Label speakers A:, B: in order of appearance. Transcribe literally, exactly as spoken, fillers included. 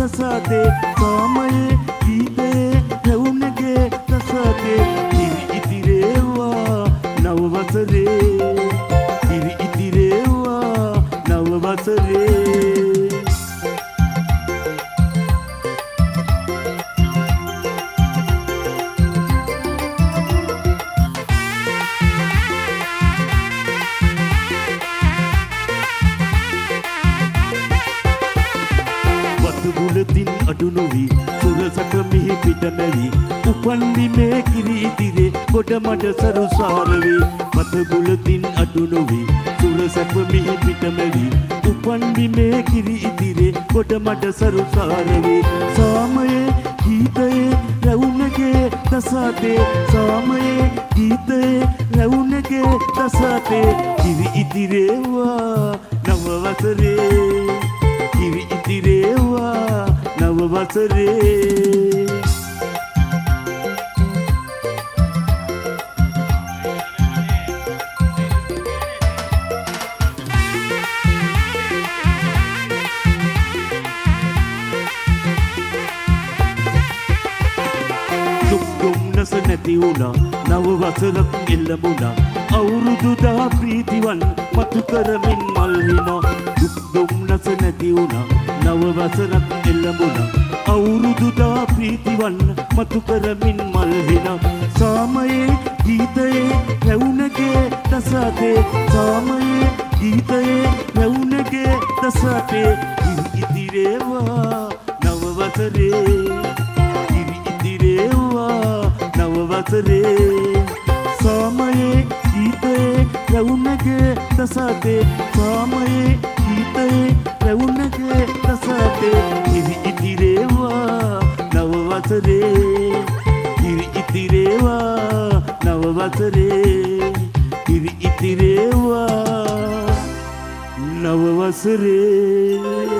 A: දසතේ සාමයේ ගීතයේ රැවුනගේ දසතේ ඉරි ඉතිරේවා නව වසරේ ඉරි ඉතිරේවා නව වසරේ බුලතින් අඩු නොවි සුරසක මිහි පිට මැවි උපන්දි මේ කිරි ඉදිරේ ගොඩ මඩ සරුසාරවේ මත බුලතින් අඩු නොවි සුරසක මිහි පිට මැවි උපන්දි මේ කිරි ඉදිරේ ගොඩ මඩ සරුසාරවේ සාමයේ ගීතයේ රැවුනගේ දසතේ සාමයේ ගීතයේ රැවුනගේ දසතේ කිරි ඉදිරේවා නව වසරේ කිරි ඉතිරේවා නව වසරේ දුක් දුම්නස නැති වුණා නව වසරක් එළඹුණා අවුරුදු දහ ප්‍රීතිවන් මතු කරමින් මල් හිනා දුක් දුම්නස නැති වුණා නව වසරක් එළඹුණා අවුරුදු දහ ප්‍රීතිවන් මතු කරමින් මල් හිනා සාමයේ ගීතයේ රැවුනගේ දසතේ සාමයේ ගීතයේ රැවුනගේ දසතේ ඉරි ඉතිරේවා නව වසරේ ඉරි ඉතිරේවා නව වසරේ සාමයේ ගීතයේ රැවුනගේ දසතේ සාමයේ ගීතයේ රැවුනගේ දසතේ ඉරි ඉතිරේවා නව වසරේ ඉරි ඉතිරේවා නව වසරේ ඉරි ඉතිරේවා නව වසරේ